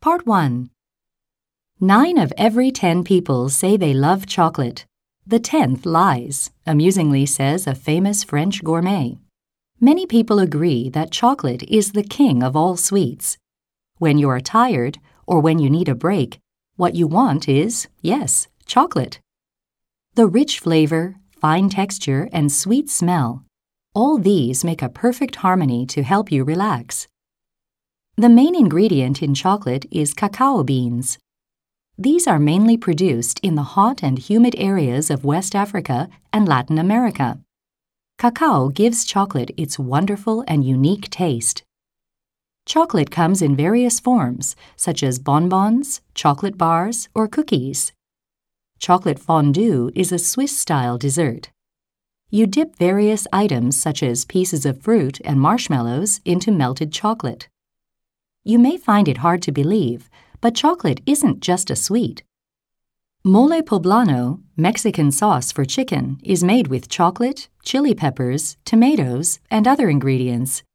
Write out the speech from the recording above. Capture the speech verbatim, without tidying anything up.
Part one. Nine of every ten people say they love chocolate. The tenth lies, amusingly says a famous French gourmet. Many people agree that chocolate is the king of all sweets. When you are tired or when you need a break, what you want is, yes, chocolate. The rich flavor, fine texture, and sweet smell, all these make a perfect harmony to help you relax. The main ingredient in chocolate is cacao beans. These are mainly produced in the hot and humid areas of West Africa and Latin America. Cacao gives chocolate its wonderful and unique taste. Chocolate comes in various forms, such as bonbons, chocolate bars, or cookies. Chocolate fondue is a Swiss-style dessert. You dip various items such as pieces of fruit and marshmallows into melted chocolate. You may find it hard to believe, but chocolate isn't just a sweet. Mole poblano, Mexican sauce for chicken, is made with chocolate, chili peppers, tomatoes, and other ingredients.